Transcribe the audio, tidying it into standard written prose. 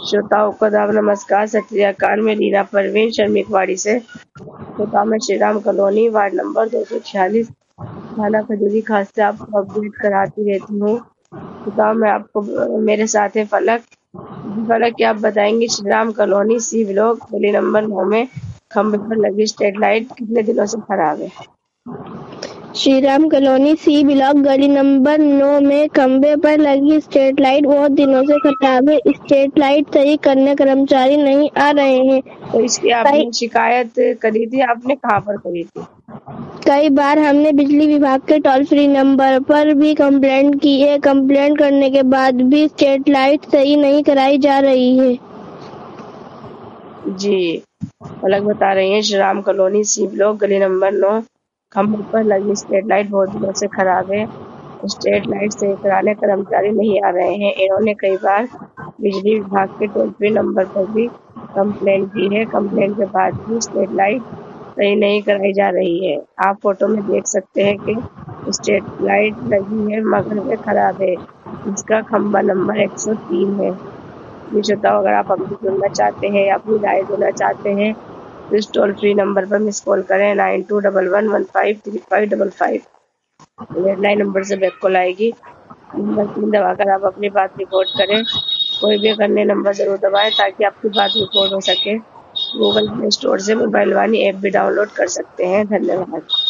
श्रोताओं को आदाब, नमस्कार, सत श्री अकाल। मैं रीना परवीन शर्मिकवाड़ी से। श्रोताओं, मैं Shri Ram colony ward number 246 थाना खजूरी खास से आपको अपडेट कराती रहती हूँ। श्रोताओं, मैं आपको मेरे साथ है फलक। फलक, क्या आप बताएंगे Shri Ram colony C block गली नंबर 9 में खंभे पर लगी स्ट्रीट लाइट कितने दिनों से खराब है? Shri Ram colony C block गली नंबर 9 में खंबे पर लगी स्ट्रीट लाइट बहुत दिनों से खराब है। स्ट्रीट लाइट सही करने कर्मचारी नहीं आ रहे हैं। तो इसकी आपने शिकायत करी थी? आपने कहाँ पर करी थी? कई बार हमने बिजली विभाग के टोल फ्री नंबर पर भी कंप्लेंट की है। कंप्लेंट करने के बाद भी स्ट्रीट लाइट सही नहीं कराई जा रही है। जी, फलक बता रही हैं Shri Ram colony C block गली नंबर 9 खंभे पर लगी स्ट्रीट लाइट बहुत दिनों से खराब है। स्ट्रीट लाइट सही कराने कर्मचारी नहीं आ रहे हैं। इन्होंने कई बार बिजली विभाग के टोल फ्री नंबर पर भी कंप्लेंट की है। कंप्लेंट के बाद भी स्ट्रीट लाइट सही नहीं कराई जा रही है। आप फोटो में देख सकते हैं कि स्ट्रीट लाइट लगी है मगर वे खराब है। इसका खंबा नंबर 103 है। ये श्रोताओ, अगर आप हमसे जुड़ना चाहते हैं या अपनी राय देना चाहते हैं तो इस टोल फ्री नंबर पर मिस कॉल करें 9211153555। हेडलाइन नंबर से बैक कॉल आएगी। नंबर 3 दबाकर आप अपनी बात रिकॉर्ड करें। कोई भी एक अन्य नंबर जरूर दबाएं ताकि आपकी बात रिकॉर्ड हो सके। गूगल प्ले स्टोर से मोबाइल वाणी ऐप भी डाउनलोड कर सकते हैं। धन्यवाद।